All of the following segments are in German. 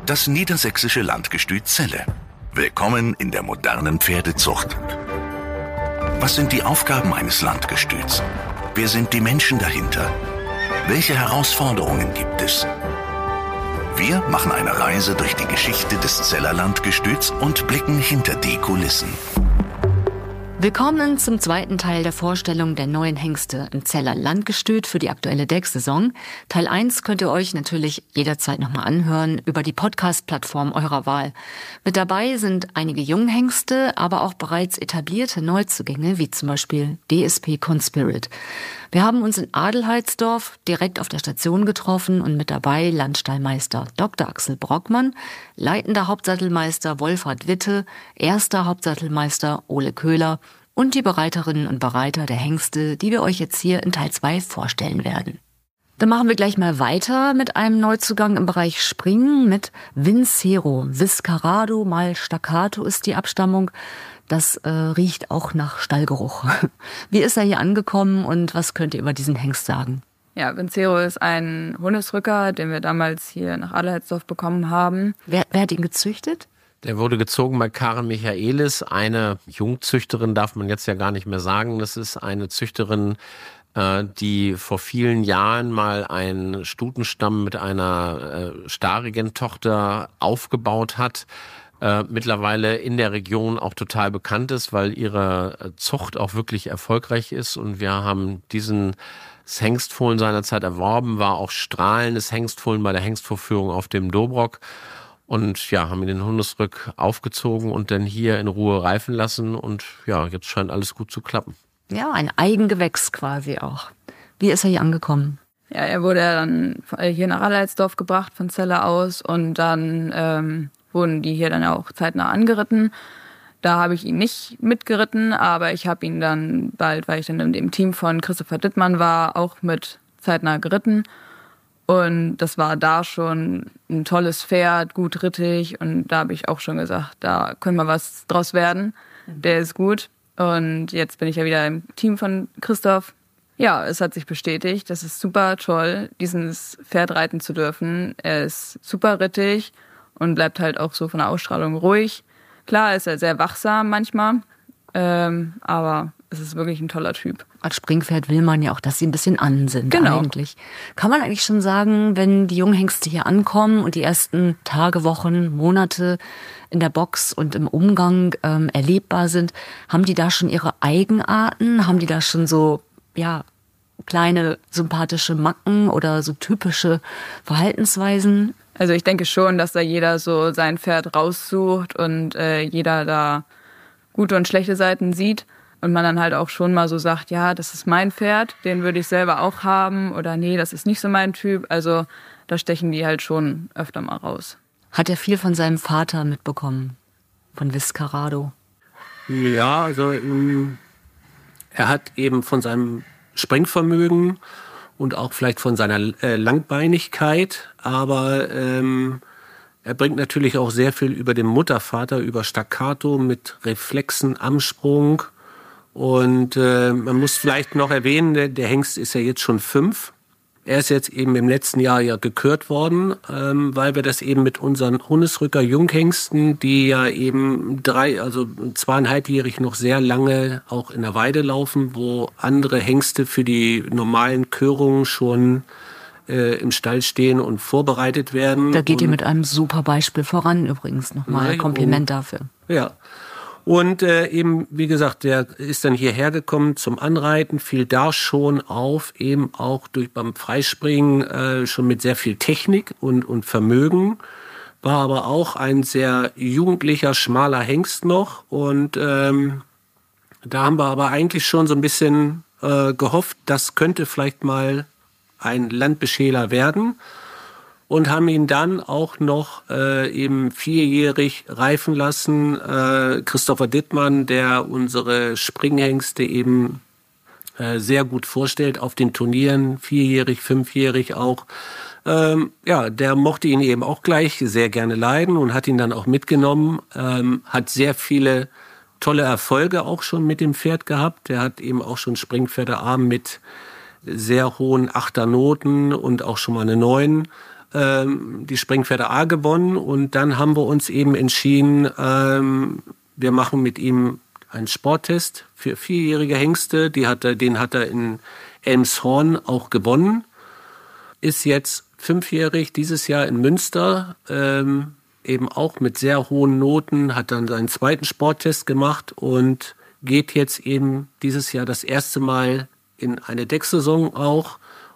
Das niedersächsische Landgestüt Zelle. Willkommen in der modernen Pferdezucht. Was sind die Aufgaben eines Landgestüts? Wer sind die Menschen dahinter? Welche Herausforderungen gibt es? Wir machen eine Reise durch die Geschichte des Zeller Landgestüts und blicken hinter die Kulissen. Willkommen zum zweiten Teil der Vorstellung der neuen Hengste im Zeller Landgestüt für die aktuelle Deck-Saison. Teil 1 könnt ihr euch natürlich jederzeit nochmal anhören über die Podcast-Plattform eurer Wahl. Mit dabei sind einige Junghengste, aber auch bereits etablierte Neuzugänge, wie zum Beispiel DSP Conspirit. Wir haben uns in Adelheidsdorf direkt auf der Station getroffen und mit dabei Landstallmeister Dr. Axel Brockmann, leitender Hauptsattelmeister Wolfhard Witte, erster Hauptsattelmeister Ole Köhler und die Bereiterinnen und Bereiter der Hengste, die wir euch jetzt hier in Teil 2 vorstellen werden. Dann machen wir gleich mal weiter mit einem Neuzugang im Bereich Springen mit Vincero. Viscarado mal Staccato ist die Abstammung. Das riecht auch nach Stallgeruch. Wie ist er hier angekommen und was könnt ihr über diesen Hengst sagen? Ja, Vincero ist ein Hundesrücker, den wir damals hier nach Adelheidsdorf bekommen haben. Wer hat ihn gezüchtet? Der wurde gezogen bei Karen Michaelis, eine Jungzüchterin, darf man jetzt ja gar nicht mehr sagen. Das ist eine Züchterin, die vor vielen Jahren mal einen Stutenstamm mit einer starigen Tochter aufgebaut hat. Mittlerweile in der Region auch total bekannt ist, weil ihre Zucht auch wirklich erfolgreich ist. Und wir haben diesen Hengstfohlen seinerzeit erworben, war auch strahlendes Hengstfohlen bei der Hengstvorführung auf dem Dobrock. Und ja, haben ihn den Hundesrück aufgezogen und dann hier in Ruhe reifen lassen. Und ja, jetzt scheint alles gut zu klappen. Ja, ein Eigengewächs quasi auch. Wie ist er hier angekommen? Ja, er wurde dann hier nach Adelheidsdorf gebracht von Celle aus und dann wurden die hier dann auch zeitnah angeritten. Da habe ich ihn nicht mitgeritten, aber ich habe ihn dann bald, weil ich dann in dem Team von Christopher Dittmann war, auch mit zeitnah geritten. Und das war da schon ein tolles Pferd, gut rittig. Und da habe ich auch schon gesagt, da können wir was draus werden. Der ist gut. Und jetzt bin ich ja wieder im Team von Christoph. Ja, es hat sich bestätigt. Das ist super toll, dieses Pferd reiten zu dürfen. Er ist super rittig und bleibt halt auch so von der Ausstrahlung ruhig. Klar ist er sehr wachsam manchmal, aber es ist wirklich ein toller Typ. Als Springpferd will man ja auch, dass sie ein bisschen an sind, genau. Eigentlich. Kann man eigentlich schon sagen, wenn die Junghengste hier ankommen und die ersten Tage, Wochen, Monate in der Box und im Umgang erlebbar sind, haben die da schon ihre Eigenarten? Haben die da schon so, ja, kleine sympathische Macken oder so typische Verhaltensweisen? Also ich denke schon, dass da jeder so sein Pferd raussucht und jeder da gute und schlechte Seiten sieht. Und man dann halt auch schon mal so sagt, ja, das ist mein Pferd, den würde ich selber auch haben. Oder nee, das ist nicht so mein Typ. Also da stechen die halt schon öfter mal raus. Hat er viel von seinem Vater mitbekommen? Von Viscarado? Ja, also er hat eben von seinem Springvermögen und auch vielleicht von seiner Langbeinigkeit, aber er bringt natürlich auch sehr viel über den Muttervater, über Staccato mit Reflexen am Sprung. Und man muss vielleicht noch erwähnen, der Hengst ist ja jetzt schon 5. Er ist jetzt eben im letzten Jahr ja gekürt worden, weil wir das eben mit unseren Hundesrücker Junghengsten, die ja eben 2,5-jährig noch sehr lange auch in der Weide laufen, wo andere Hengste für die normalen Körungen schon im Stall stehen und vorbereitet werden. Da geht ihr mit einem super Beispiel voran übrigens. Nochmal Kompliment dafür. Ja. Und eben, wie gesagt, der ist dann hierher gekommen zum Anreiten, fiel da schon auf, eben auch beim Freispringen schon mit sehr viel Technik und Vermögen, war aber auch ein sehr jugendlicher, schmaler Hengst noch. Und da haben wir aber eigentlich schon so ein bisschen gehofft, das könnte vielleicht mal ein Landbeschäler werden. Und haben ihn dann auch noch eben 4-jährig reifen lassen. Christopher Dittmann, der unsere Springhengste eben sehr gut vorstellt auf den Turnieren, 4-jährig, 5-jährig auch. Der mochte ihn eben auch gleich sehr gerne leiden und hat ihn dann auch mitgenommen. Hat sehr viele tolle Erfolge auch schon mit dem Pferd gehabt. Der hat eben auch schon Springpferdearm mit sehr hohen 8er Noten und auch schon mal eine 9. die Springpferde A gewonnen und dann haben wir uns eben entschieden, wir machen mit ihm einen Sporttest für 4-jährige Hengste. Den hat er in Elmshorn auch gewonnen. Ist jetzt 5-jährig, dieses Jahr in Münster, eben auch mit sehr hohen Noten, hat dann seinen zweiten Sporttest gemacht und geht jetzt eben dieses Jahr das erste Mal in eine Decksaison auch.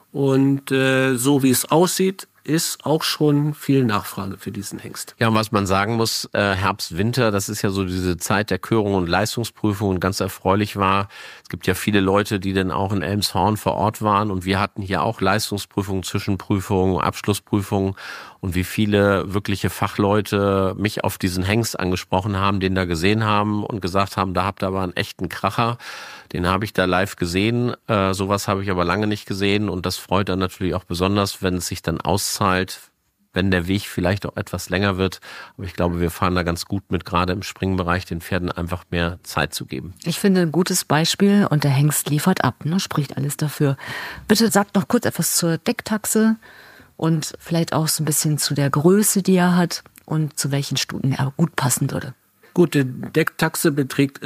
Und so wie es aussieht, ist auch schon viel Nachfrage für diesen Hengst. Ja, und was man sagen muss, Herbst, Winter, das ist ja so diese Zeit der Körung und Leistungsprüfung und ganz erfreulich war. Es gibt ja viele Leute, die dann auch in Elmshorn vor Ort waren und wir hatten hier auch Leistungsprüfungen, Zwischenprüfungen, Abschlussprüfungen und wie viele wirkliche Fachleute mich auf diesen Hengst angesprochen haben, den da gesehen haben und gesagt haben, da habt ihr aber einen echten Kracher. Den habe ich da live gesehen. Sowas habe ich aber lange nicht gesehen und das freut dann natürlich auch besonders, wenn es sich dann auszahlt, wenn der Weg vielleicht auch etwas länger wird. Aber ich glaube, wir fahren da ganz gut mit, gerade im Springbereich, den Pferden einfach mehr Zeit zu geben. Ich finde ein gutes Beispiel und der Hengst liefert ab, ne? Spricht alles dafür. Bitte sagt noch kurz etwas zur Decktaxe und vielleicht auch so ein bisschen zu der Größe, die er hat und zu welchen Stuten er gut passen würde. Gut, die Decktaxe beträgt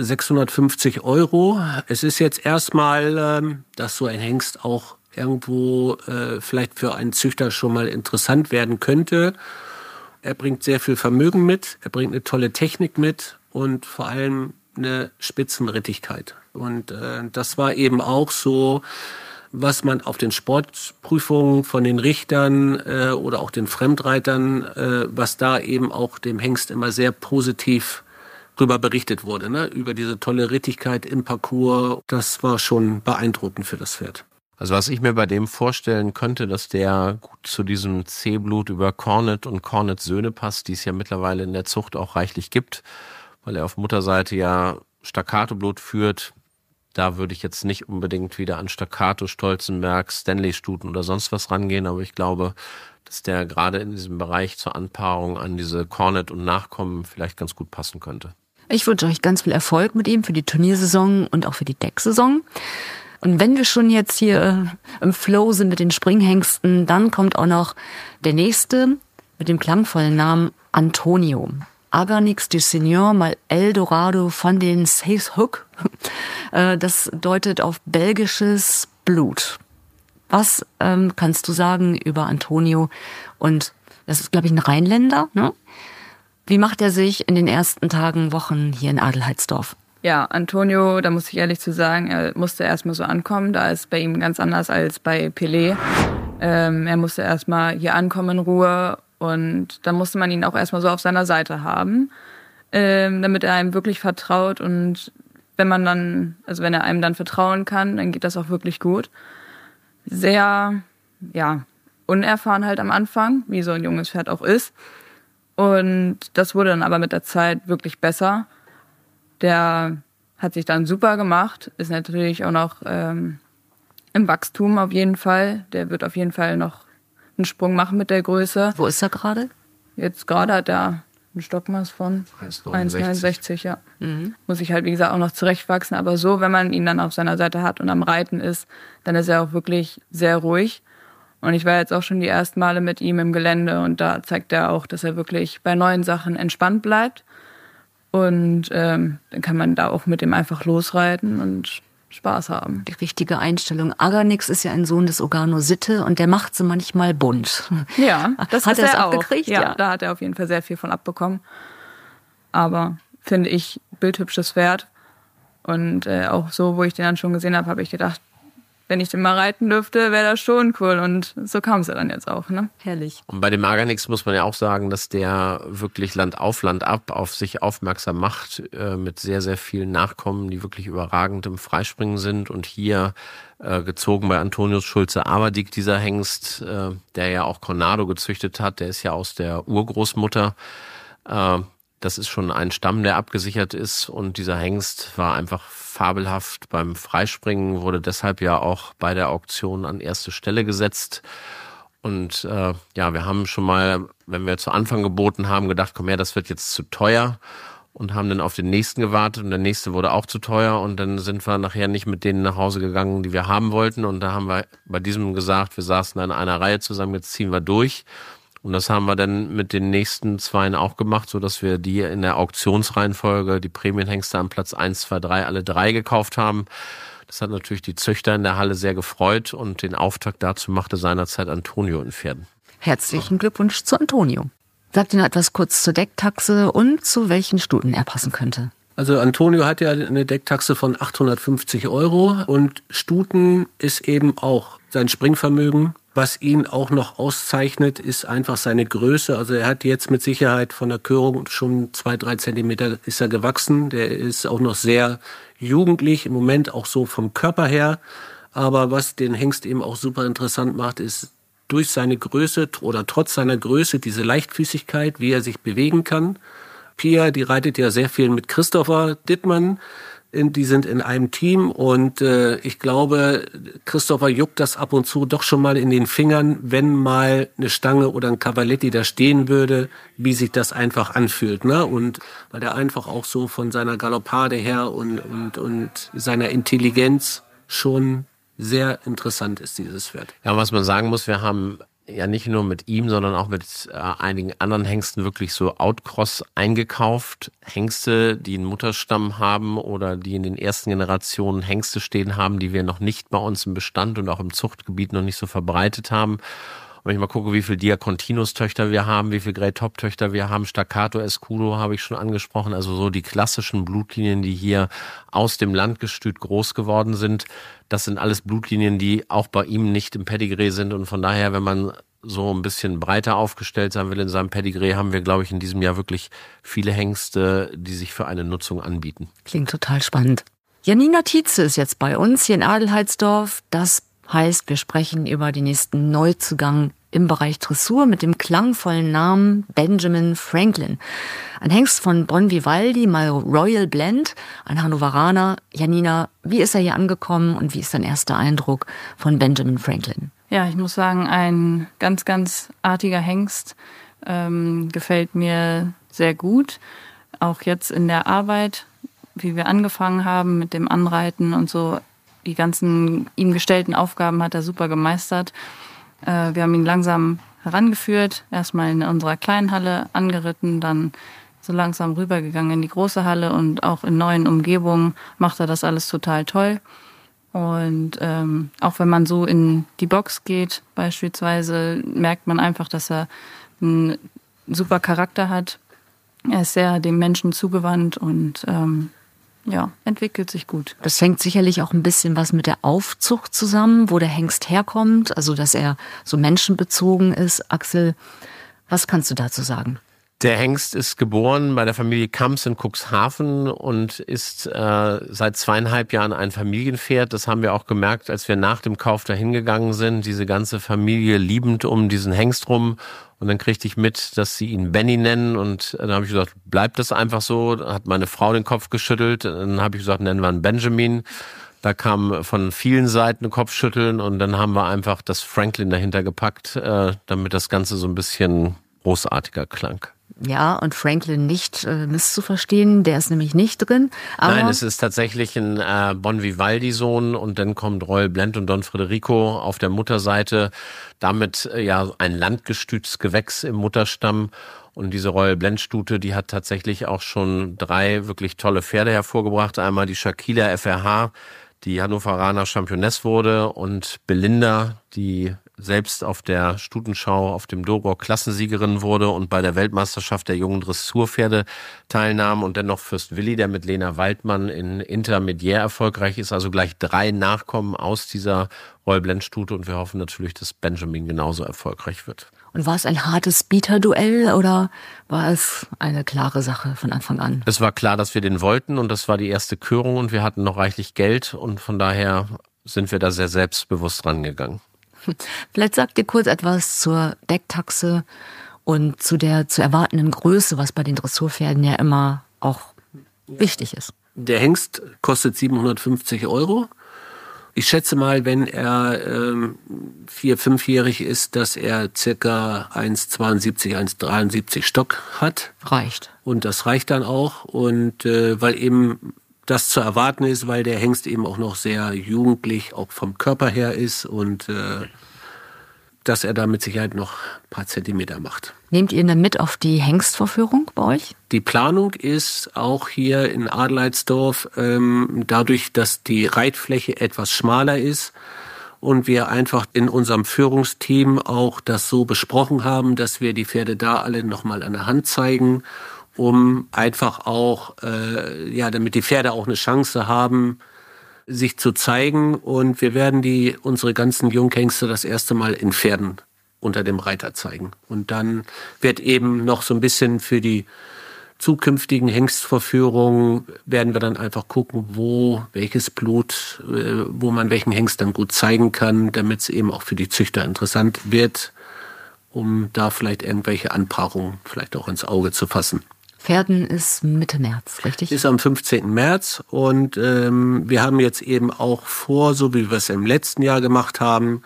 650 €. Es ist jetzt erstmal, dass so ein Hengst auch irgendwo vielleicht für einen Züchter schon mal interessant werden könnte. Er bringt sehr viel Vermögen mit, er bringt eine tolle Technik mit und vor allem eine Spitzenrittigkeit. Und das war eben auch so, was man auf den Sportprüfungen von den Richtern oder auch den Fremdreitern, was da eben auch dem Hengst immer sehr positiv drüber berichtet wurde, ne? Über diese tolle Rittigkeit im Parcours. Das war schon beeindruckend für das Pferd. Also was ich mir bei dem vorstellen könnte, dass der gut zu diesem C-Blut über Cornet und Cornet Söhne passt, die es ja mittlerweile in der Zucht auch reichlich gibt, weil er auf Mutterseite ja Staccato-Blut führt. Da würde ich jetzt nicht unbedingt wieder an Staccato, Stolzenberg, Stanley-Stuten oder sonst was rangehen, aber ich glaube, dass der gerade in diesem Bereich zur Anpaarung an diese Cornet und Nachkommen vielleicht ganz gut passen könnte. Ich wünsche euch ganz viel Erfolg mit ihm für die Turniersaison und auch für die Decksaison. Und wenn wir schon jetzt hier im Flow sind mit den Springhengsten, dann kommt auch noch der nächste mit dem klangvollen Namen Antonio. Agarnix du Seigneur mal Eldorado von den Seishook. Das deutet auf belgisches Blut. Was kannst du sagen über Antonio? Und das ist, glaube ich, ein Rheinländer, ne? Wie macht er sich in den ersten Tagen, Wochen hier in Adelheidsdorf? Ja, Antonio, da muss ich ehrlich zu sagen, er musste erstmal so ankommen. Da ist bei ihm ganz anders als bei Pelé. Er musste erstmal hier ankommen in Ruhe und da musste man ihn auch erstmal so auf seiner Seite haben, damit er einem wirklich vertraut. Und wenn er einem dann vertrauen kann, dann geht das auch wirklich gut. Sehr, ja, unerfahren halt am Anfang, wie so ein junges Pferd auch ist. Und das wurde dann aber mit der Zeit wirklich besser. Der hat sich dann super gemacht, ist natürlich auch noch im Wachstum auf jeden Fall. Der wird auf jeden Fall noch einen Sprung machen mit der Größe. Wo ist er gerade? Jetzt gerade hat er einen Stockmaß von 1,69, ja. Mhm. Muss ich halt, wie gesagt, auch noch zurechtwachsen. Aber so, wenn man ihn dann auf seiner Seite hat und am Reiten ist, dann ist er auch wirklich sehr ruhig. Und ich war jetzt auch schon die ersten Male mit ihm im Gelände und da zeigt er auch, dass er wirklich bei neuen Sachen entspannt bleibt. Und dann kann man da auch mit ihm einfach losreiten und Spaß haben. Die richtige Einstellung. Agarnix ist ja ein Sohn des Ogano Sitte und der macht sie manchmal bunt. Ja, das hat er auch gekriegt. Ja, da hat er auf jeden Fall sehr viel von abbekommen. Aber finde ich, bildhübsches Pferd. Und auch so, wo ich den dann schon gesehen habe, habe ich gedacht, wenn ich den mal reiten dürfte, wäre das schon cool. Und so kam es ja dann jetzt auch, ne? Herrlich. Und bei dem Agarnix muss man ja auch sagen, dass der wirklich Land ab auf sich aufmerksam macht, mit sehr, sehr vielen Nachkommen, die wirklich überragend im Freispringen sind. Und hier gezogen bei Antonius Schulze-Aberdick, dieser Hengst, der ja auch Cornado gezüchtet hat, der ist ja aus der Urgroßmutter. Das ist schon ein Stamm, der abgesichert ist. Und dieser Hengst war einfach fabelhaft beim Freispringen, wurde deshalb ja auch bei der Auktion an erste Stelle gesetzt. Und wir haben schon mal, wenn wir zu Anfang geboten haben, gedacht, komm her, das wird jetzt zu teuer. Und haben dann auf den nächsten gewartet und der nächste wurde auch zu teuer. Und dann sind wir nachher nicht mit denen nach Hause gegangen, die wir haben wollten. Und da haben wir bei diesem gesagt, wir saßen in einer Reihe zusammen, jetzt ziehen wir durch. Und das haben wir dann mit den nächsten zweien auch gemacht, sodass wir die in der Auktionsreihenfolge, die Prämienhengste am Platz 1, 2, 3, alle 3 gekauft haben. Das hat natürlich die Züchter in der Halle sehr gefreut und den Auftakt dazu machte seinerzeit Antonio in Pferden. Herzlichen Glückwunsch zu Antonio. Sagt Ihnen etwas kurz zur Decktaxe und zu welchen Stuten er passen könnte. Also Antonio hat ja eine Decktaxe von 850 € und Stuten ist eben auch sein Springvermögen. Was ihn auch noch auszeichnet, ist einfach seine Größe. Also er hat jetzt mit Sicherheit von der Körung schon 2-3 Zentimeter ist er gewachsen. Der ist auch noch sehr jugendlich, im Moment auch so vom Körper her. Aber was den Hengst eben auch super interessant macht, ist durch seine Größe oder trotz seiner Größe diese Leichtfüßigkeit, wie er sich bewegen kann. Pia, die reitet ja sehr viel mit Christopher Dittmann. Die sind in einem Team und ich glaube, Christopher juckt das ab und zu doch schon mal in den Fingern, wenn mal eine Stange oder ein Cavaletti da stehen würde, wie sich das einfach anfühlt, ne? Und weil er einfach auch so von seiner Galoppade her und seiner Intelligenz schon sehr interessant ist, dieses Pferd. Ja, was man sagen muss, wir haben ja nicht nur mit ihm, sondern auch mit einigen anderen Hengsten wirklich so Outcross eingekauft. Hengste, die einen Mutterstamm haben oder die in den ersten Generationen Hengste stehen haben, die wir noch nicht bei uns im Bestand und auch im Zuchtgebiet noch nicht so verbreitet haben. Und wenn ich mal gucke, wie viele Diacontinus-Töchter wir haben, wie viele Grey Top-Töchter wir haben, Staccato, Escudo habe ich schon angesprochen, also so die klassischen Blutlinien, die hier aus dem Landgestüt groß geworden sind. Das sind alles Blutlinien, die auch bei ihm nicht im Pedigree sind und von daher, wenn man so ein bisschen breiter aufgestellt sein will in seinem Pedigree, haben wir, glaube ich, in diesem Jahr wirklich viele Hengste, die sich für eine Nutzung anbieten. Klingt total spannend. Janina Tietze ist jetzt bei uns hier in Adelheidsdorf. Das heißt, wir sprechen über den nächsten Neuzugang im Bereich Dressur mit dem klangvollen Namen Benjamin Franklin. Ein Hengst von Bon Vivaldi, mal Royal Blend, ein Hannoveraner. Janina, wie ist er hier angekommen und wie ist dein erster Eindruck von Benjamin Franklin? Ja, ich muss sagen, ein ganz, ganz artiger Hengst. Gefällt mir sehr gut. Auch jetzt in der Arbeit, wie wir angefangen haben mit dem Anreiten und so, die ganzen ihm gestellten Aufgaben hat er super gemeistert. Wir haben ihn langsam herangeführt, erstmal in unserer kleinen Halle angeritten, dann so langsam rübergegangen in die große Halle und auch in neuen Umgebungen macht er das alles total toll. Und auch wenn man so in die Box geht beispielsweise, merkt man einfach, dass er einen super Charakter hat. Er ist sehr dem Menschen zugewandt und entwickelt sich gut. Das hängt sicherlich auch ein bisschen was mit der Aufzucht zusammen, wo der Hengst herkommt, also dass er so menschenbezogen ist. Axel, was kannst du dazu sagen? Der Hengst ist geboren bei der Familie Kamps in Cuxhaven und ist seit 2,5 Jahren ein Familienpferd. Das haben wir auch gemerkt, als wir nach dem Kauf dahin gegangen sind. Diese ganze Familie liebend um diesen Hengst rum. Und dann kriegte ich mit, dass sie ihn Benny nennen. Und dann habe ich gesagt, bleibt das einfach so? Da hat meine Frau den Kopf geschüttelt. Dann habe ich gesagt, nennen wir ihn Benjamin. Da kam von vielen Seiten ein Kopfschütteln. Und dann haben wir einfach das Franklin dahinter gepackt, damit das Ganze so ein bisschen großartiger klang. Ja, und Franklin nicht misszuverstehen, der ist nämlich nicht drin. Aber nein, es ist tatsächlich ein Bon Vivaldi-Sohn und dann kommt Royal Blend und Don Federico auf der Mutterseite. Damit ein Landgestütsgewächs im Mutterstamm. Und diese Royal Blend-Stute, die hat tatsächlich auch schon 3 wirklich tolle Pferde hervorgebracht. Einmal die Shakila FRH, die Hannoveraner Championess wurde, und Belinda, die selbst auf der Stutenschau auf dem Dobor Klassensiegerin wurde und bei der Weltmeisterschaft der jungen Dressurpferde teilnahm, und dennoch Fürst Willi, der mit Lena Waldmann in Intermediär erfolgreich ist, also gleich 3 Nachkommen aus dieser Royal Blend Stute, und wir hoffen natürlich, dass Benjamin genauso erfolgreich wird. Und war es ein hartes Bieterduell oder war es eine klare Sache von Anfang an? Es war klar, dass wir den wollten, und das war die erste Körung und wir hatten noch reichlich Geld, und von daher sind wir da sehr selbstbewusst rangegangen. Vielleicht sagt ihr kurz etwas zur Decktaxe und zu der zu erwartenden Größe, was bei den Dressurpferden ja immer auch wichtig ist. Der Hengst kostet 750 €. Ich schätze mal, wenn er 4-5-jährig ist, dass er circa 1,72, 1,73 Stock hat. Reicht. Und das reicht dann auch. Und weil eben das zu erwarten ist, weil der Hengst eben auch noch sehr jugendlich, auch vom Körper her ist und dass er da mit Sicherheit noch ein paar Zentimeter macht. Nehmt ihr denn mit auf die Hengstvorführung bei euch? Die Planung ist auch hier in Adelheidsdorf, dadurch, dass die Reitfläche etwas schmaler ist und wir einfach in unserem Führungsteam auch das so besprochen haben, dass wir die Pferde da alle nochmal an der Hand zeigen, um einfach auch, damit die Pferde auch eine Chance haben, sich zu zeigen. Und wir werden unsere ganzen Junghengste das erste Mal in Pferden unter dem Reiter zeigen. Und dann wird eben noch so ein bisschen für die zukünftigen Hengstvorführungen werden wir dann einfach gucken, welches Blut, wo man welchen Hengst dann gut zeigen kann, damit es eben auch für die Züchter interessant wird, um da vielleicht irgendwelche Anpaarungen vielleicht auch ins Auge zu fassen. Pferden ist Mitte März, richtig? Ist am 15. März und wir haben jetzt eben auch vor, so wie wir es im letzten Jahr gemacht haben,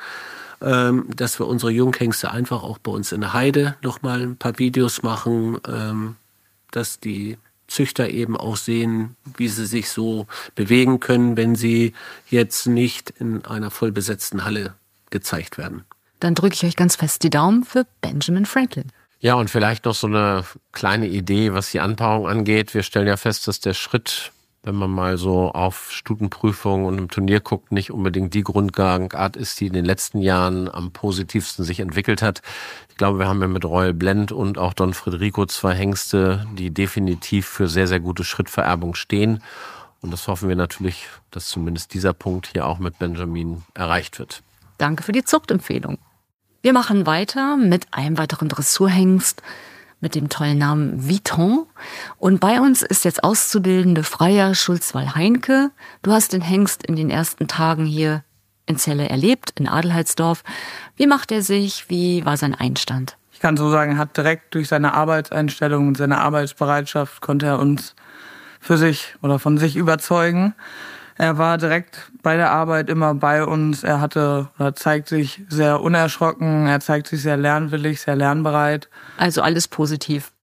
dass wir unsere Junghengste einfach auch bei uns in der Heide nochmal ein paar Videos machen, dass die Züchter eben auch sehen, wie sie sich so bewegen können, wenn sie jetzt nicht in einer vollbesetzten Halle gezeigt werden. Dann drücke ich euch ganz fest die Daumen für Benjamin Franklin. Ja, und vielleicht noch so eine kleine Idee, was die Anpaarung angeht. Wir stellen ja fest, dass der Schritt, wenn man mal so auf Stutenprüfungen und im Turnier guckt, nicht unbedingt die Grundgangart ist, die in den letzten Jahren am positivsten sich entwickelt hat. Ich glaube, wir haben ja mit Royal Blend und auch Don Federico 2 Hengste, die definitiv für sehr, sehr gute Schrittvererbung stehen. Und das hoffen wir natürlich, dass zumindest dieser Punkt hier auch mit Benjamin erreicht wird. Danke für die Zuchtempfehlung. Wir machen weiter mit einem weiteren Dressurhengst mit dem tollen Namen Vuitton. Und bei uns ist jetzt Auszubildende Freya Schulz-Wall-Heinke. Du hast den Hengst in den ersten Tagen hier in Celle erlebt, in Adelheidsdorf. Wie macht er sich? Wie war sein Einstand? Ich kann so sagen, hat direkt durch seine Arbeitseinstellung und seine Arbeitsbereitschaft konnte er uns für sich oder von sich überzeugen. Er war direkt bei der Arbeit immer bei uns. Er zeigt sich sehr unerschrocken. Er zeigt sich sehr lernwillig, sehr lernbereit. Also alles positiv.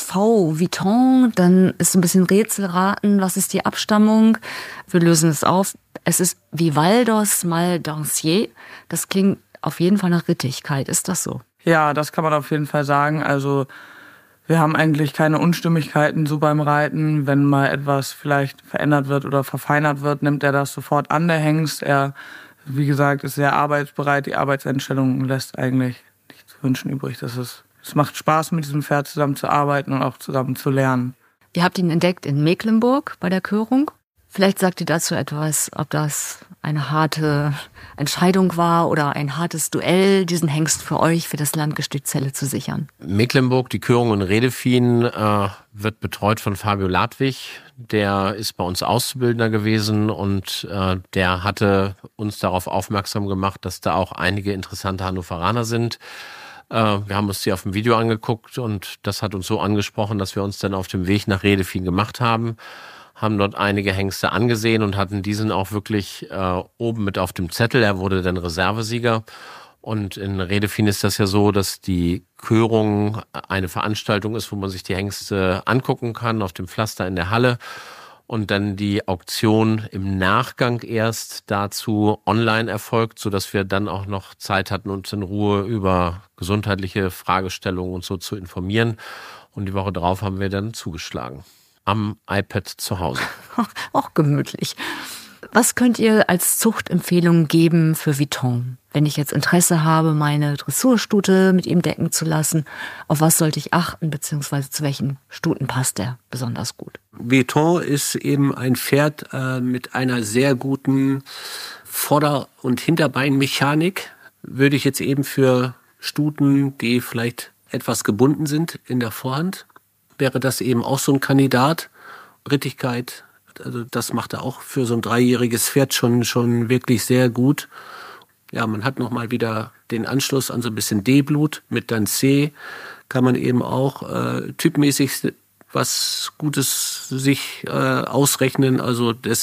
Vuitton, dann ist so ein bisschen Rätselraten. Was ist die Abstammung? Wir lösen es auf. Es ist Vivaldos mal Dancier. Das klingt auf jeden Fall nach Rittigkeit. Ist das so? Ja, das kann man auf jeden Fall sagen. Also wir haben eigentlich keine Unstimmigkeiten so beim Reiten. Wenn mal etwas vielleicht verändert wird oder verfeinert wird, nimmt er das sofort an, der Hengst. Er, wie gesagt, ist sehr arbeitsbereit. Die Arbeitseinstellung lässt eigentlich nichts zu wünschen übrig. Es macht Spaß, mit diesem Pferd zusammen zu arbeiten und auch zusammen zu lernen. Ihr habt ihn entdeckt in Mecklenburg bei der Körung. Vielleicht sagt ihr dazu etwas, ob das eine harte Entscheidung war oder ein hartes Duell, diesen Hengst für euch, für das Landgestüt Celle zu sichern. Mecklenburg, die Körung in Redefien, wird betreut von Fabio Ladwig. Der ist bei uns Auszubildender gewesen und der hatte uns darauf aufmerksam gemacht, dass da auch einige interessante Hannoveraner sind. Wir haben uns die auf dem Video angeguckt und das hat uns so angesprochen, dass wir uns dann auf dem Weg nach Redefien gemacht haben dort einige Hengste angesehen und hatten diesen auch wirklich oben mit auf dem Zettel. Er wurde dann Reservesieger. Und in Redefien ist das ja so, dass die Körung eine Veranstaltung ist, wo man sich die Hengste angucken kann, auf dem Pflaster in der Halle. Und dann die Auktion im Nachgang erst dazu online erfolgt, sodass wir dann auch noch Zeit hatten, uns in Ruhe über gesundheitliche Fragestellungen und so zu informieren. Und die Woche drauf haben wir dann zugeschlagen. Am iPad zu Hause. Auch gemütlich. Was könnt ihr als Zuchtempfehlung geben für Vuitton? Wenn ich jetzt Interesse habe, meine Dressurstute mit ihm decken zu lassen, auf was sollte ich achten, beziehungsweise zu welchen Stuten passt der besonders gut? Vuitton ist eben ein Pferd mit einer sehr guten Vorder- und Hinterbeinmechanik. Würde ich jetzt eben für Stuten, die vielleicht etwas gebunden sind in der Vorhand, wäre das eben auch so ein Kandidat. Rittigkeit, also das macht er auch für so ein 3-jähriges Pferd schon wirklich sehr gut. Ja, man hat nochmal wieder den Anschluss an so ein bisschen D-Blut. Mit dann C kann man eben auch typmäßig was Gutes sich ausrechnen. Also das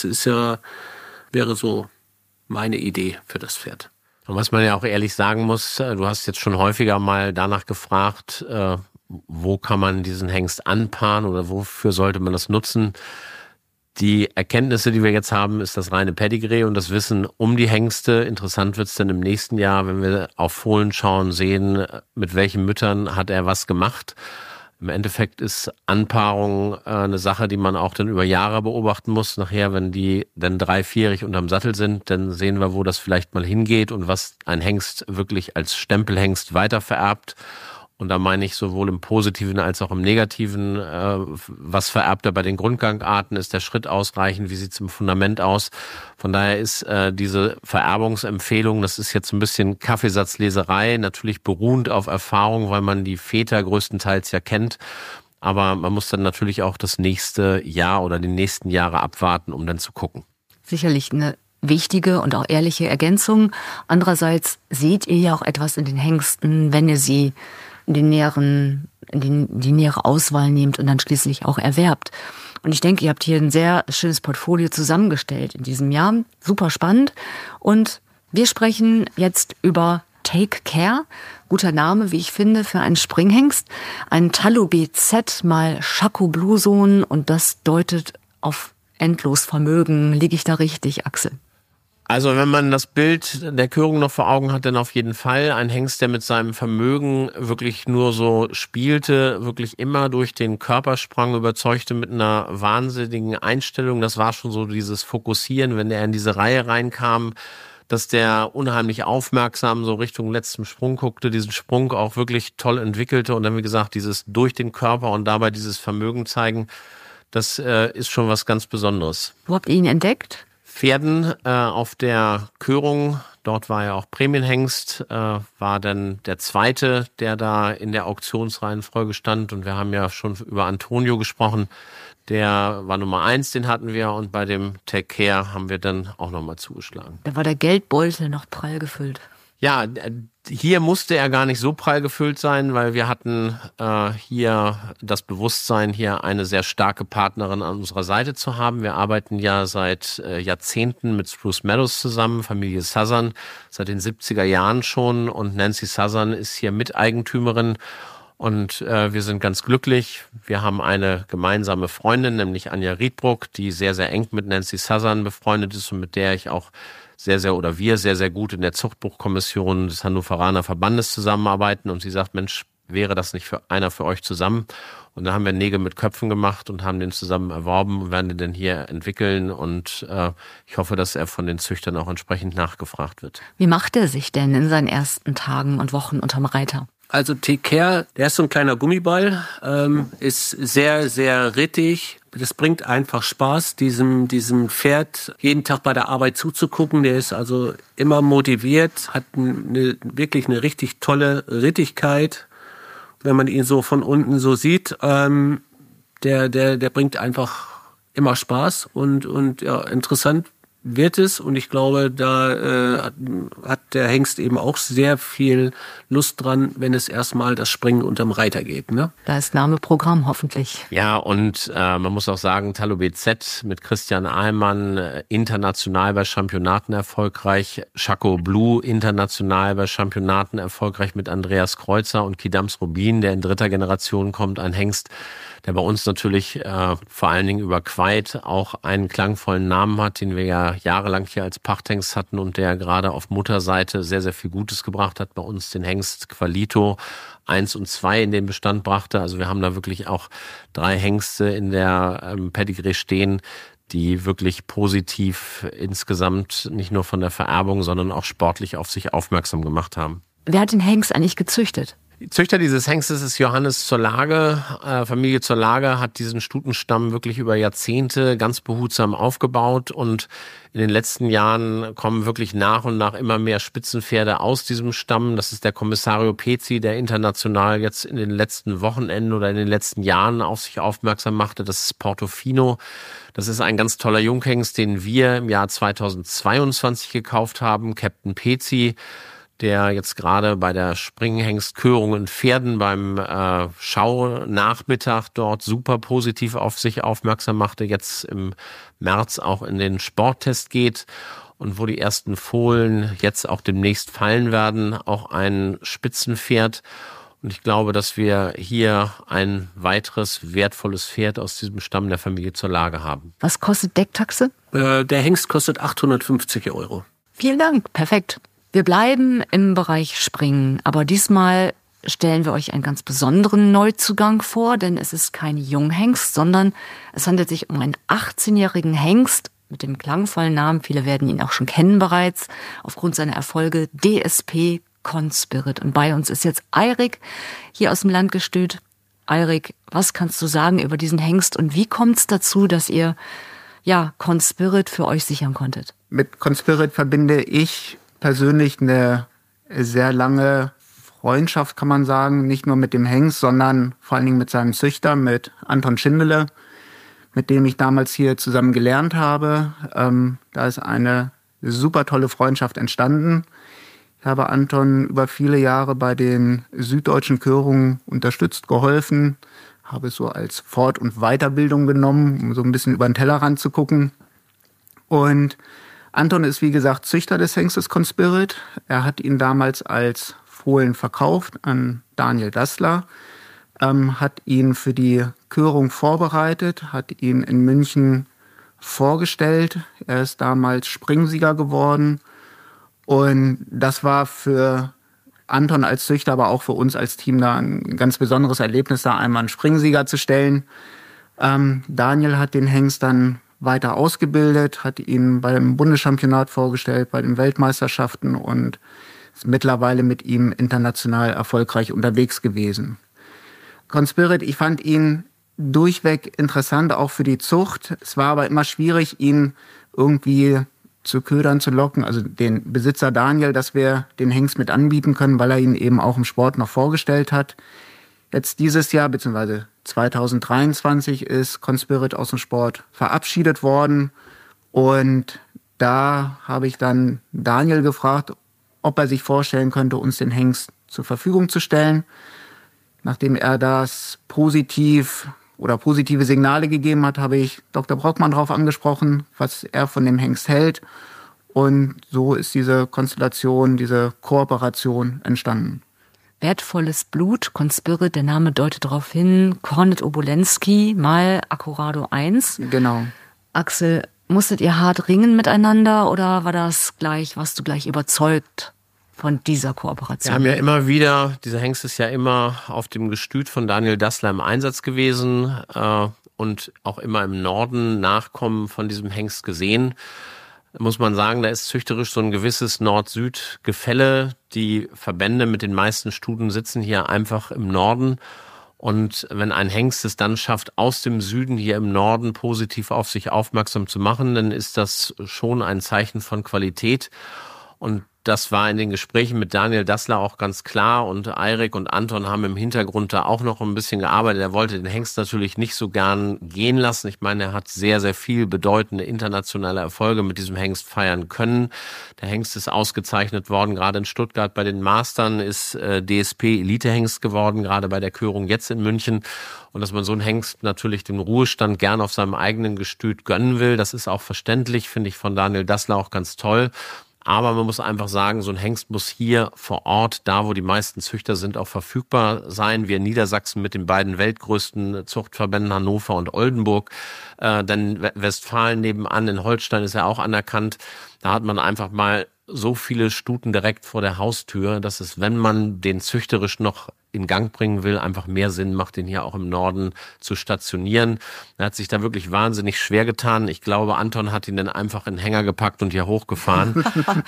wäre so meine Idee für das Pferd. Und was man ja auch ehrlich sagen muss, du hast jetzt schon häufiger mal danach gefragt, wo kann man diesen Hengst anpaaren oder wofür sollte man das nutzen? Die Erkenntnisse, die wir jetzt haben, ist das reine Pedigree und das Wissen um die Hengste. Interessant wird's dann im nächsten Jahr, wenn wir auf Fohlen schauen, sehen, mit welchen Müttern hat er was gemacht. Im Endeffekt ist Anpaarung eine Sache, die man auch dann über Jahre beobachten muss. Nachher, wenn die dann 3-4-jährig unterm Sattel sind, dann sehen wir, wo das vielleicht mal hingeht und was ein Hengst wirklich als Stempelhengst weitervererbt. Und da meine ich sowohl im Positiven als auch im Negativen, was vererbt er bei den Grundgangarten, ist der Schritt ausreichend, wie sieht's im Fundament aus. Von daher ist diese Vererbungsempfehlung, das ist jetzt ein bisschen Kaffeesatzleserei, natürlich beruhend auf Erfahrung, weil man die Väter größtenteils ja kennt. Aber man muss dann natürlich auch das nächste Jahr oder die nächsten Jahre abwarten, um dann zu gucken. Sicherlich eine wichtige und auch ehrliche Ergänzung. Andererseits seht ihr ja auch etwas in den Hengsten, wenn ihr sie in die nähere Auswahl nehmt und dann schließlich auch erwerbt. Und ich denke, ihr habt hier ein sehr schönes Portfolio zusammengestellt in diesem Jahr. Super spannend. Und wir sprechen jetzt über Take Care. Guter Name, wie ich finde, für einen Springhengst. Ein Tallow BZ mal Chaco Blue Sohn und das deutet auf endlos Vermögen. Liege ich da richtig, Axel? Also wenn man das Bild der Körung noch vor Augen hat, dann auf jeden Fall ein Hengst, der mit seinem Vermögen wirklich nur so spielte, wirklich immer durch den Körper sprang, überzeugte mit einer wahnsinnigen Einstellung. Das war schon so dieses Fokussieren, wenn er in diese Reihe reinkam, dass der unheimlich aufmerksam so Richtung letzten Sprung guckte, diesen Sprung auch wirklich toll entwickelte und dann, wie gesagt, dieses durch den Körper und dabei dieses Vermögen zeigen, das ist schon was ganz Besonderes. Wo habt ihr ihn entdeckt? Pferden auf der Körung, dort war er auch Prämienhengst, war dann der zweite, der da in der Auktionsreihenfolge stand und wir haben ja schon über Antonio gesprochen, der war Nummer 1, den hatten wir und bei dem Take Care haben wir dann auch nochmal zugeschlagen. Da war der Geldbeutel noch prall gefüllt. Ja, hier musste er gar nicht so prall gefüllt sein, weil wir hatten hier das Bewusstsein, hier eine sehr starke Partnerin an unserer Seite zu haben. Wir arbeiten ja seit Jahrzehnten mit Spruce Meadows zusammen, Familie Southern, seit den 70er Jahren schon. Und Nancy Southern ist hier Miteigentümerin. Und wir sind ganz glücklich. Wir haben eine gemeinsame Freundin, nämlich Anja Riedbruck, die sehr, sehr eng mit Nancy Southern befreundet ist und mit der ich auch sehr, sehr gut in der Zuchtbuchkommission des Hannoveraner Verbandes zusammenarbeiten. Und sie sagt, Mensch, wäre das nicht einer für euch zusammen? Und da haben wir Nägel mit Köpfen gemacht und haben den zusammen erworben und werden den dann hier entwickeln. Und ich hoffe, dass er von den Züchtern auch entsprechend nachgefragt wird. Wie macht er sich denn in seinen ersten Tagen und Wochen unterm Reiter? Also Take Care, der ist so ein kleiner Gummiball, ist sehr, sehr rittig. Das bringt einfach Spaß, diesem Pferd jeden Tag bei der Arbeit zuzugucken. Der ist also immer motiviert, hat wirklich eine richtig tolle Rittigkeit. Wenn man ihn so von unten so sieht, der bringt einfach immer Spaß und ja, interessant wird es. Und ich glaube, da hat der Hengst eben auch sehr viel Lust dran, wenn es erstmal das Springen unterm Reiter geht. Ne? Da ist Name Programm hoffentlich. Ja, und man muss auch sagen, Tallow BZ mit Christian Ahlmann international bei Championaten erfolgreich. Chaco Blue international bei Championaten erfolgreich mit Andreas Kreuzer und Kidams Rubin, der in 3. Generation kommt. Ein Hengst, der bei uns natürlich vor allen Dingen über Queit auch einen klangvollen Namen hat, den wir ja jahrelang hier als Pachthengst hatten und der gerade auf Mutterseite sehr, sehr viel Gutes gebracht hat. Bei uns den Hengst Qualito 1 und 2 in den Bestand brachte. Also wir haben da wirklich auch 3 Hengste in der Pedigree stehen, die wirklich positiv insgesamt nicht nur von der Vererbung, sondern auch sportlich auf sich aufmerksam gemacht haben. Wer hat den Hengst eigentlich gezüchtet? Züchter dieses Hengstes ist Johannes Zerlage. Familie Zerlage hat diesen Stutenstamm wirklich über Jahrzehnte ganz behutsam aufgebaut und in den letzten Jahren kommen wirklich nach und nach immer mehr Spitzenpferde aus diesem Stamm. Das ist der Kommissario Pezi, der international jetzt in den letzten Wochenenden oder in den letzten Jahren auf sich aufmerksam machte. Das ist Portofino. Das ist ein ganz toller Junghengst, den wir im Jahr 2022 gekauft haben. Captain Pezi, der jetzt gerade bei der Springhengst-Körung in Pferden beim Schau-Nachmittag dort super positiv auf sich aufmerksam machte, jetzt im März auch in den Sporttest geht und wo die ersten Fohlen jetzt auch demnächst fallen werden, auch ein Spitzenpferd. Und ich glaube, dass wir hier ein weiteres wertvolles Pferd aus diesem Stamm der Familie zur Lage haben. Was kostet Decktaxe? Der Hengst kostet 850 €. Vielen Dank, perfekt. Wir bleiben im Bereich Springen, aber diesmal stellen wir euch einen ganz besonderen Neuzugang vor, denn es ist kein Junghengst, sondern es handelt sich um einen 18-jährigen Hengst mit dem klangvollen Namen, viele werden ihn auch schon kennen bereits, aufgrund seiner Erfolge DSP Conspirit. Und bei uns ist jetzt Eirik hier aus dem Landgestüt. Eirik, was kannst du sagen über diesen Hengst und wie kommt es dazu, dass ihr Conspirit für euch sichern konntet? Mit Conspirit verbinde ich persönlich eine sehr lange Freundschaft, kann man sagen. Nicht nur mit dem Hengst, sondern vor allen Dingen mit seinem Züchter, mit Anton Schindele, mit dem ich damals hier zusammen gelernt habe. Da ist eine super tolle Freundschaft entstanden. Ich habe Anton über viele Jahre bei den süddeutschen Chörungen unterstützt, geholfen, habe es so als Fort- und Weiterbildung genommen, um so ein bisschen über den Tellerrand zu gucken. Und Anton ist, wie gesagt, Züchter des Hengstes Conspirit. Er hat ihn damals als Fohlen verkauft an Daniel Dassler, hat ihn für die Körung vorbereitet, hat ihn in München vorgestellt. Er ist damals Springsieger geworden. Und das war für Anton als Züchter, aber auch für uns als Team da ein ganz besonderes Erlebnis, da einmal einen Springsieger zu stellen. Daniel hat den Hengst dann weiter ausgebildet, hat ihn beim Bundeschampionat vorgestellt, bei den Weltmeisterschaften und ist mittlerweile mit ihm international erfolgreich unterwegs gewesen. Conspirit, ich fand ihn durchweg interessant, auch für die Zucht. Es war aber immer schwierig, ihn irgendwie zu Ködern zu locken, also den Besitzer Daniel, dass wir den Hengst mit anbieten können, weil er ihn eben auch im Sport noch vorgestellt hat. Jetzt dieses Jahr, beziehungsweise 2023, ist Conspirit aus dem Sport verabschiedet worden. Und da habe ich dann Daniel gefragt, ob er sich vorstellen könnte, uns den Hengst zur Verfügung zu stellen. Nachdem er das positive Signale gegeben hat, habe ich Dr. Brockmann darauf angesprochen, was er von dem Hengst hält. Und so ist diese Konstellation, diese Kooperation entstanden. Wertvolles Blut, Conspirit, der Name deutet darauf hin, Kornet Obolensky mal Accorado 1. Genau. Axel, musstet ihr hart ringen miteinander oder war das gleich, warst du gleich überzeugt von dieser Kooperation? Wir haben ja immer wieder, dieser Hengst ist ja immer auf dem Gestüt von Daniel Dassler im Einsatz gewesen und auch immer im Norden Nachkommen von diesem Hengst gesehen. Muss man sagen, da ist züchterisch so ein gewisses Nord-Süd-Gefälle. Die Verbände mit den meisten Stuten sitzen hier einfach im Norden. Und wenn ein Hengst es dann schafft, aus dem Süden hier im Norden positiv auf sich aufmerksam zu machen, dann ist das schon ein Zeichen von Qualität. Und das war in den Gesprächen mit Daniel Dassler auch ganz klar und Eirik und Anton haben im Hintergrund da auch noch ein bisschen gearbeitet. Er wollte den Hengst natürlich nicht so gern gehen lassen. Ich meine, er hat sehr, sehr viel bedeutende internationale Erfolge mit diesem Hengst feiern können. Der Hengst ist ausgezeichnet worden, gerade in Stuttgart bei den Mastern ist DSP Elite-Hengst geworden, gerade bei der Körung jetzt in München. Und dass man so einen Hengst natürlich den Ruhestand gern auf seinem eigenen Gestüt gönnen will, das ist auch verständlich, finde ich von Daniel Dassler auch ganz toll. Aber man muss einfach sagen, so ein Hengst muss hier vor Ort, da wo die meisten Züchter sind, auch verfügbar sein. Wir in Niedersachsen mit den beiden weltgrößten Zuchtverbänden Hannover und Oldenburg, denn Westfalen nebenan, in Holstein ist er auch anerkannt. Da hat man einfach mal so viele Stuten direkt vor der Haustür, dass es, wenn man den züchterisch noch in Gang bringen will, einfach mehr Sinn macht, den hier auch im Norden zu stationieren. Er hat sich da wirklich wahnsinnig schwer getan. Ich glaube, Anton hat ihn dann einfach in den Hänger gepackt und hier hochgefahren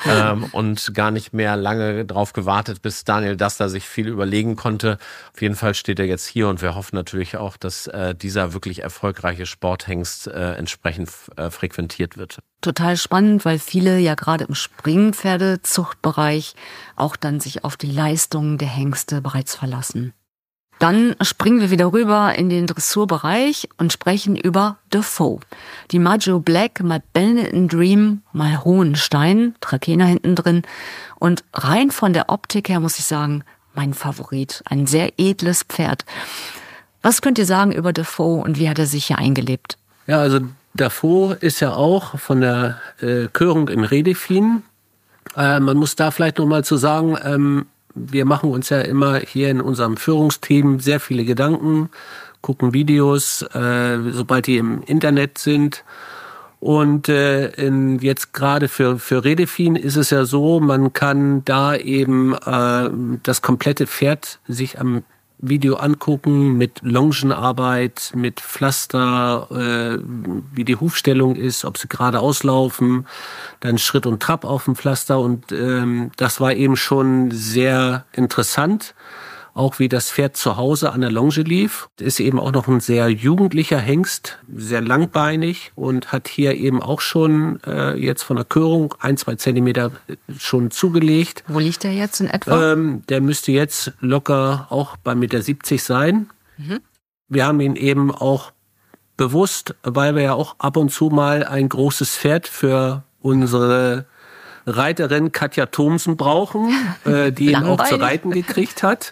und gar nicht mehr lange drauf gewartet, bis Daniel Dassler sich viel überlegen konnte. Auf jeden Fall steht er jetzt hier und wir hoffen natürlich auch, dass dieser wirklich erfolgreiche Sporthengst entsprechend frequentiert wird. Total spannend, weil viele ja gerade im Springpferdezuchtbereich auch dann sich auf die Leistungen der Hengste bereits verlassen. Dann springen wir wieder rüber in den Dressurbereich und sprechen über Defoe. Die Maggio Black, mal Benetton Dream, mal Hohenstein, Trakehner hinten drin. Und rein von der Optik her muss ich sagen, mein Favorit. Ein sehr edles Pferd. Was könnt ihr sagen über Defoe und wie hat er sich hier eingelebt? Ja, also Defoe ist ja auch von der Körung in Redefin. Man muss da vielleicht noch mal zu sagen, wir machen uns ja immer hier in unserem Führungsteam sehr viele Gedanken, gucken Videos, sobald die im Internet sind. Und jetzt gerade für Redefin ist es ja so, man kann da eben das komplette Pferd sich am Video angucken mit Longenarbeit, mit Pflaster, wie die Hufstellung ist, ob sie gerade auslaufen, dann Schritt und Trab auf dem Pflaster. Und das war eben schon sehr interessant. Auch wie das Pferd zu Hause an der Longe lief. Ist eben auch noch ein sehr jugendlicher Hengst, sehr langbeinig und hat hier eben auch schon jetzt von der Körung 1-2 Zentimeter schon zugelegt. Wo liegt er jetzt in etwa? Der müsste jetzt locker auch bei 1,70 Meter sein. Mhm. Wir haben ihn eben auch bewusst, weil wir ja auch ab und zu mal ein großes Pferd für unsere Reiterin Katja Thomsen brauchen, die ihn auch zu reiten gekriegt hat.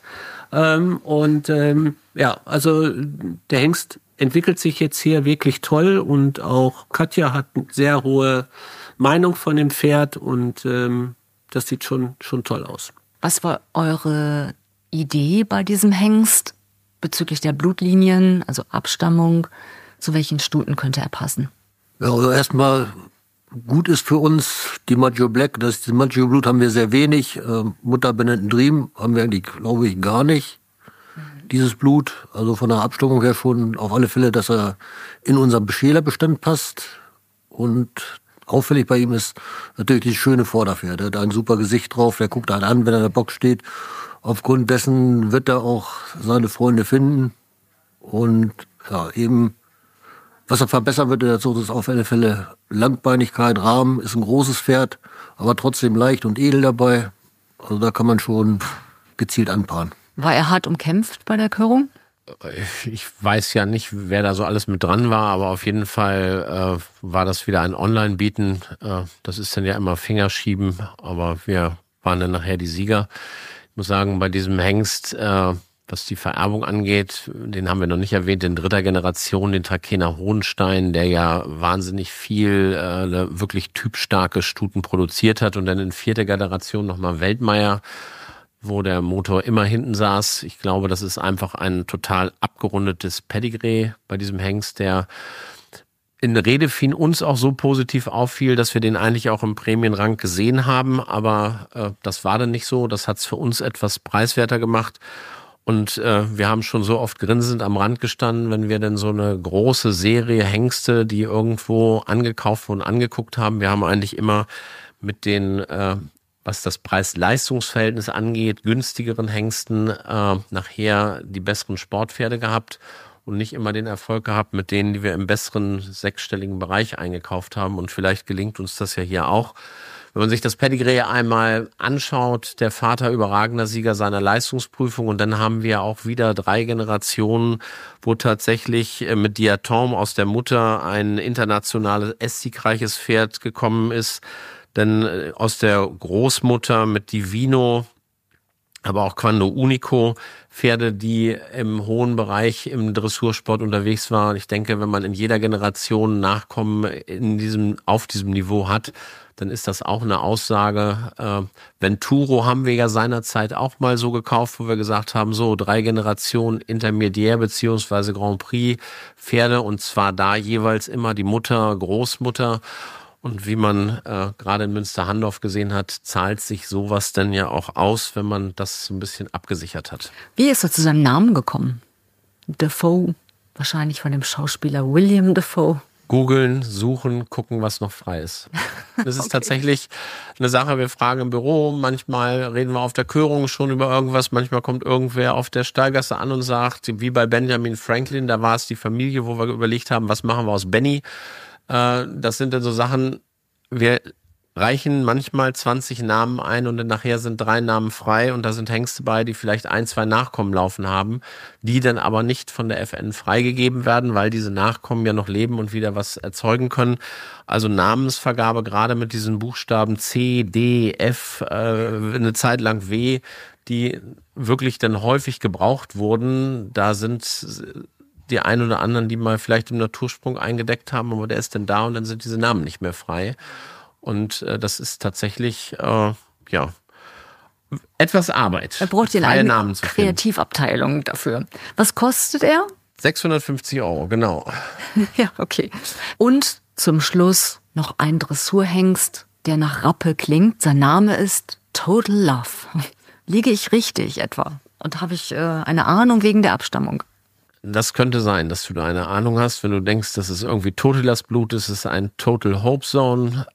Also der Hengst entwickelt sich jetzt hier wirklich toll und auch Katja hat eine sehr hohe Meinung von dem Pferd und das sieht schon toll aus. Was war eure Idee bei diesem Hengst bezüglich der Blutlinien, also Abstammung? Zu welchen Stuten könnte er passen? Ja, also erstmal gut ist für uns die Maggio Black. Das Maggio Blut haben wir sehr wenig. Mutter Benetton Dream haben wir eigentlich, glaube ich, gar nicht. Dieses Blut, also von der Abstammung her schon auf alle Fälle, dass er in unseren Beschälerbestand passt. Und auffällig bei ihm ist natürlich die schöne Vorderpferd. Er hat ein super Gesicht drauf, der guckt einen an, wenn er in der Box steht. Aufgrund dessen wird er auch seine Freunde finden. Und ja, eben was er verbessern würde dazu, ist auf alle Fälle Langbeinigkeit, Rahmen, ist ein großes Pferd, aber trotzdem leicht und edel dabei. Also da kann man schon gezielt anpaaren. War er hart umkämpft bei der Körung? Ich weiß ja nicht, wer da so alles mit dran war, aber auf jeden Fall war das wieder ein Online-Bieten. Das ist dann ja immer Fingerschieben, aber wir waren dann nachher die Sieger. Ich muss sagen, bei diesem Hengst, was die Vererbung angeht, den haben wir noch nicht erwähnt, in 3. Generation, den Trakehner Hohenstein, der ja wahnsinnig viel wirklich typstarke Stuten produziert hat und dann in 4. Generation nochmal Weltmeier, wo der Motor immer hinten saß. Ich glaube, das ist einfach ein total abgerundetes Pedigree bei diesem Hengst, der in Redefin uns auch so positiv auffiel, dass wir den eigentlich auch im Prämienrang gesehen haben, aber das war dann nicht so. Das hat es für uns etwas preiswerter gemacht. Und wir haben schon so oft grinsend am Rand gestanden, wenn wir denn so eine große Serie Hengste, die irgendwo angekauft wurden, angeguckt haben. Wir haben eigentlich immer mit den, was das Preis-Leistungs-Verhältnis angeht, günstigeren Hengsten nachher die besseren Sportpferde gehabt und nicht immer den Erfolg gehabt mit denen, die wir im besseren 6-stelligen Bereich eingekauft haben. Und vielleicht gelingt uns das ja hier auch. Wenn man sich das Pedigree einmal anschaut, der Vater überragender Sieger seiner Leistungsprüfung und dann haben wir auch wieder 3 Generationen, wo tatsächlich mit Diatom aus der Mutter ein internationales siegreiches Pferd gekommen ist, denn aus der Großmutter mit Divino, aber auch Quando Unico, Pferde, die im hohen Bereich im Dressursport unterwegs waren. Ich denke, wenn man in jeder Generation Nachkommen auf diesem Niveau hat, dann ist das auch eine Aussage. Venturo haben wir ja seinerzeit auch mal so gekauft, wo wir gesagt haben, so 3 Generationen Intermediär beziehungsweise Grand Prix Pferde und zwar da jeweils immer die Mutter, Großmutter. Und wie man gerade in Münster-Handorf gesehen hat, zahlt sich sowas denn ja auch aus, wenn man das so ein bisschen abgesichert hat. Wie ist er zu seinem Namen gekommen? Dafoe, wahrscheinlich von dem Schauspieler William Dafoe. Googeln, suchen, gucken, was noch frei ist. Das ist okay. Tatsächlich eine Sache, wir fragen im Büro, manchmal reden wir auf der Körung schon über irgendwas, manchmal kommt irgendwer auf der Stallgasse an und sagt, wie bei Benjamin Franklin, da war es die Familie, wo wir überlegt haben, was machen wir aus Benny? Das sind dann so Sachen, wir reichen manchmal 20 Namen ein und dann nachher sind 3 Namen frei und da sind Hengste bei, die vielleicht 1, 2 Nachkommen laufen haben, die dann aber nicht von der FN freigegeben werden, weil diese Nachkommen ja noch leben und wieder was erzeugen können. Also Namensvergabe, gerade mit diesen Buchstaben C, D, F, eine Zeit lang W, die wirklich dann häufig gebraucht wurden, da sind die ein oder anderen, die mal vielleicht im Natursprung eingedeckt haben, aber der ist dann da und dann sind diese Namen nicht mehr frei. Und das ist tatsächlich, etwas Arbeit. Er braucht die eigene Kreativabteilung dafür. Was kostet er? 650 €, genau. Ja, okay. Und zum Schluss noch ein Dressurhengst, der nach Rappe klingt. Sein Name ist Total Love. Liege ich richtig etwa? Und habe ich eine Ahnung wegen der Abstammung? Das könnte sein, dass du da eine Ahnung hast. Wenn du denkst, dass es irgendwie Totilas Blut ist, ist es ein Total Hope Zone,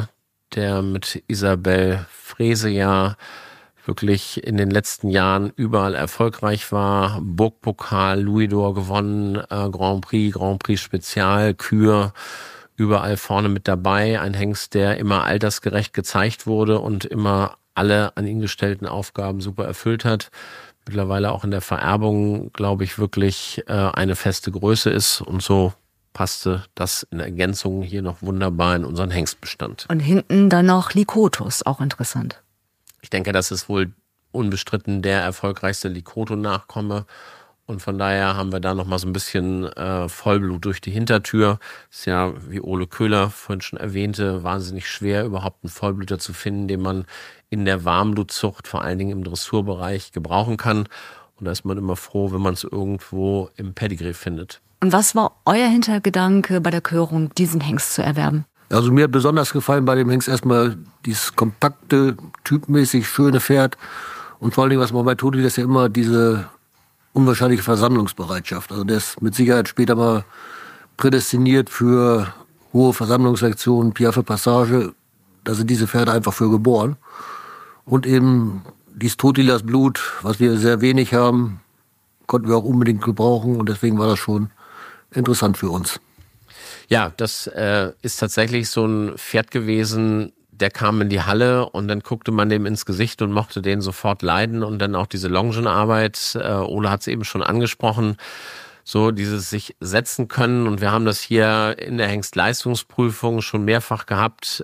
der mit Isabel Frese ja wirklich in den letzten Jahren überall erfolgreich war. Burgpokal, Louis d'Or gewonnen, Grand Prix Spezial, Kür, überall vorne mit dabei. Ein Hengst, der immer altersgerecht gezeigt wurde und immer alle an ihn gestellten Aufgaben super erfüllt hat. Mittlerweile auch in der Vererbung, glaube ich, wirklich eine feste Größe ist. Und so passte das in Ergänzung hier noch wunderbar in unseren Hengstbestand. Und hinten dann noch Likotos, auch interessant. Ich denke, das ist wohl unbestritten der erfolgreichste Likoto-Nachkomme. Und von daher haben wir da noch mal so ein bisschen Vollblut durch die Hintertür. Ist ja, wie Ole Köhler vorhin schon erwähnte, wahnsinnig schwer, überhaupt einen Vollblüter zu finden, den man in der Warmblutzucht, vor allen Dingen im Dressurbereich, gebrauchen kann. Und da ist man immer froh, wenn man es irgendwo im Pedigree findet. Und was war euer Hintergedanke bei der Körung, diesen Hengst zu erwerben? Also mir hat besonders gefallen bei dem Hengst erstmal dieses kompakte, typmäßig schöne Pferd. Und vor allen Dingen, was man bei Toti, das ist ja immer diese unwahrscheinliche Versammlungsbereitschaft. Also der ist mit Sicherheit später mal prädestiniert für hohe Versammlungslektionen, Piaffe Passage. Da sind diese Pferde einfach für geboren. Und eben dieses Totilas Blut, was wir sehr wenig haben, konnten wir auch unbedingt gebrauchen. Und deswegen war das schon interessant für uns. Ja, das ist tatsächlich so ein Pferd gewesen, der kam in die Halle und dann guckte man dem ins Gesicht und mochte den sofort leiden. Und dann auch diese Longenarbeit, Ole hat es eben schon angesprochen, so dieses sich setzen können. Und wir haben das hier in der Hengstleistungsprüfung schon mehrfach gehabt,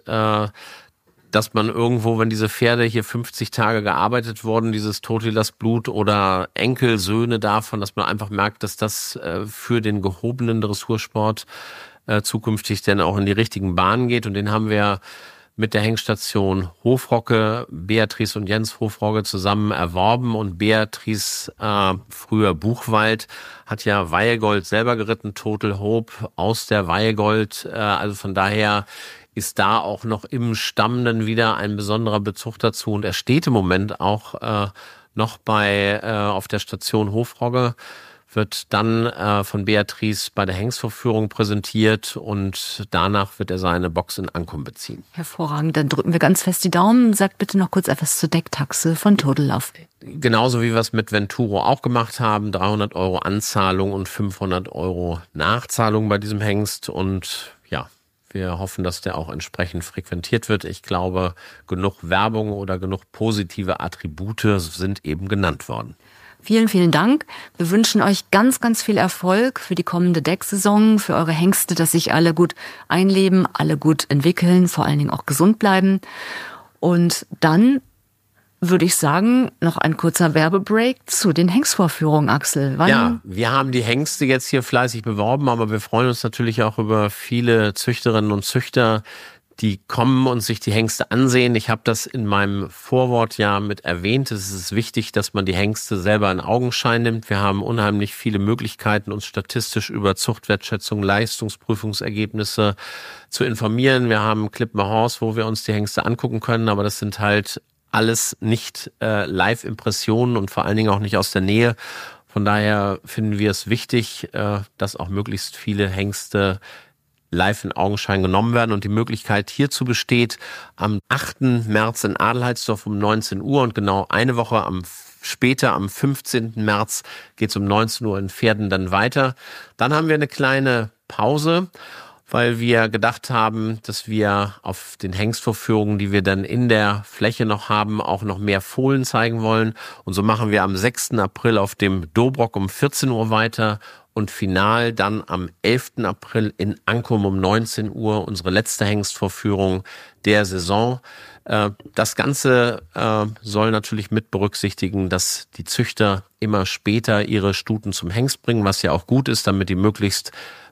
dass man irgendwo, wenn diese Pferde hier 50 Tage gearbeitet wurden, dieses Totilas Blut oder Enkelsöhne davon, dass man einfach merkt, dass das für den gehobenen Dressursport zukünftig dann auch in die richtigen Bahnen geht. Und den haben wir mit der Hengststation Hofrogge, Beatrice und Jens Hofrogge zusammen erworben. Und Beatrice, früher Buchwald, hat ja Weihegold selber geritten, Total Hope aus der Weihegold. Also von daher ist da auch noch im Stamm dann wieder ein besonderer Bezug dazu. Und er steht im Moment auch noch auf der Station Hofrogge, wird dann von Beatrice bei der Hengstvorführung präsentiert und danach wird er seine Box in Ankum beziehen. Hervorragend, dann drücken wir ganz fest die Daumen. Sagt bitte noch kurz etwas zur Decktaxe von Total Love. Genauso wie wir es mit Venturo auch gemacht haben, 300 € Anzahlung und 500 € Nachzahlung bei diesem Hengst. Und ja, wir hoffen, dass der auch entsprechend frequentiert wird. Ich glaube, genug Werbung oder genug positive Attribute sind eben genannt worden. Vielen, vielen Dank. Wir wünschen euch ganz, ganz viel Erfolg für die kommende Decksaison, für eure Hengste, dass sich alle gut einleben, alle gut entwickeln, vor allen Dingen auch gesund bleiben. Und dann würde ich sagen, noch ein kurzer Werbebreak zu den Hengstvorführungen, Axel. Wann? Ja, wir haben die Hengste jetzt hier fleißig beworben, aber wir freuen uns natürlich auch über viele Züchterinnen und Züchter, die kommen und sich die Hengste ansehen. Ich habe das in meinem Vorwort ja mit erwähnt. Es ist wichtig, dass man die Hengste selber in Augenschein nimmt. Wir haben unheimlich viele Möglichkeiten, uns statistisch über Zuchtwertschätzung, Leistungsprüfungsergebnisse zu informieren. Wir haben Clip My Horse, wo wir uns die Hengste angucken können, aber das sind halt alles nicht Live-Impressionen und vor allen Dingen auch nicht aus der Nähe. Von daher finden wir es wichtig, dass auch möglichst viele Hengste live in Augenschein genommen werden. Und die Möglichkeit hierzu besteht am 8. März in Adelheidsdorf um 19 Uhr und genau eine Woche später, am 15. März, geht es um 19 Uhr in Pferden dann weiter. Dann haben wir eine kleine Pause, weil wir gedacht haben, dass wir auf den Hengstvorführungen, die wir dann in der Fläche noch haben, auch noch mehr Fohlen zeigen wollen. Und so machen wir am 6. April auf dem Dobrock um 14 Uhr weiter und final dann am 11. April in Ankum um 19 Uhr unsere letzte Hengstvorführung der Saison. Das Ganze soll natürlich mit berücksichtigen, dass die Züchter immer später ihre Stuten zum Hengst bringen, was ja auch gut ist, damit die möglichst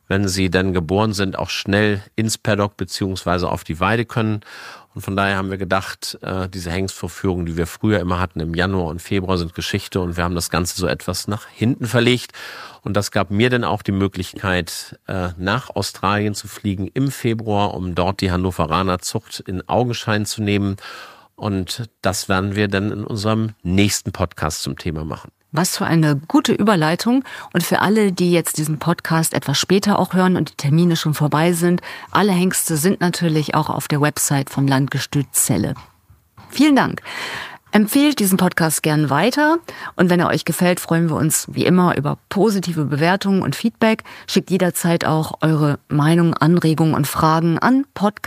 wenn sie dann geboren sind, auch schnell ins Paddock beziehungsweise auf die Weide können. Und von daher haben wir gedacht, diese Hengstvorführungen, die wir früher immer hatten im Januar und Februar, sind Geschichte und wir haben das Ganze so etwas nach hinten verlegt. Und das gab mir dann auch die Möglichkeit, nach Australien zu fliegen im Februar, um dort die Hannoveraner Zucht in Augenschein zu nehmen. Und das werden wir dann in unserem nächsten Podcast zum Thema machen. Was für eine gute Überleitung. Und für alle, die jetzt diesen Podcast etwas später auch hören und die Termine schon vorbei sind, alle Hengste sind natürlich auch auf der Website vom Landgestüt Celle. Vielen Dank. Empfehlt diesen Podcast gern weiter. Und wenn er euch gefällt, freuen wir uns wie immer über positive Bewertungen und Feedback. Schickt jederzeit auch eure Meinungen, Anregungen und Fragen an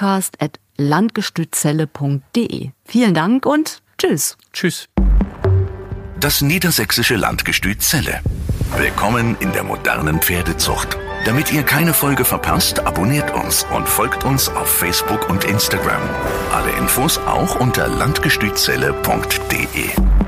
podcast@landgestützelle.de. Vielen Dank und tschüss. Tschüss. Das niedersächsische Landgestüt Celle. Willkommen in der modernen Pferdezucht. Damit ihr keine Folge verpasst, abonniert uns und folgt uns auf Facebook und Instagram. Alle Infos auch unter landgestützelle.de.